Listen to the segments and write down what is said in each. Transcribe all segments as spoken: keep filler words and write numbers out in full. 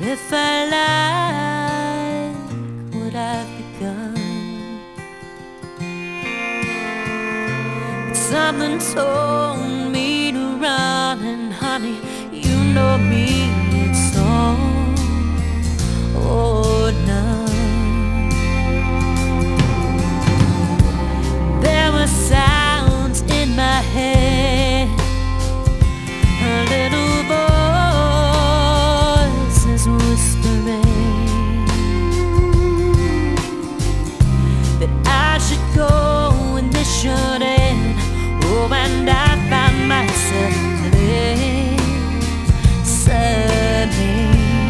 if I like what I've begun. But something told me to run, and honey, you know me, it's all or none. There were sounds in my head, a little voices whispering that I should go and this should end. Oh, and I found myself there suddenly.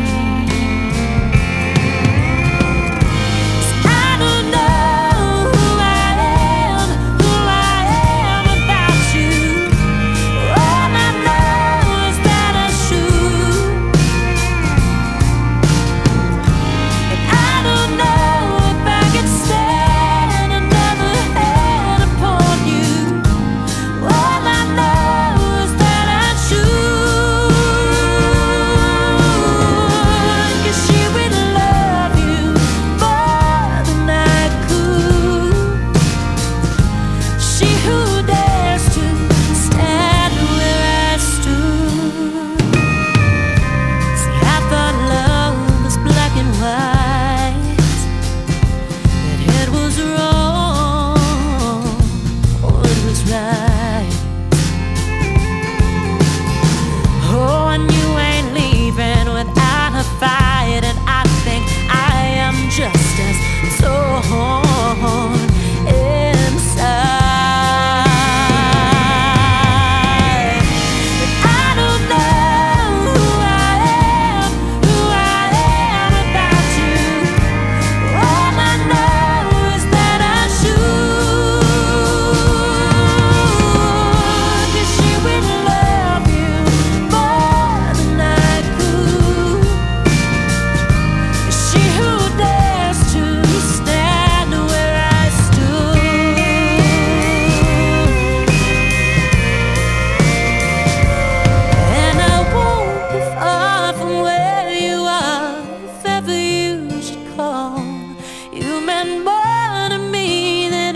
You meant more to me than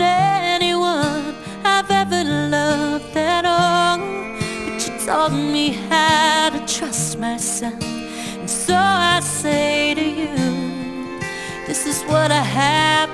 anyone I've ever loved at all. But you taught me how to trust myself, and so I say to you, this is what I have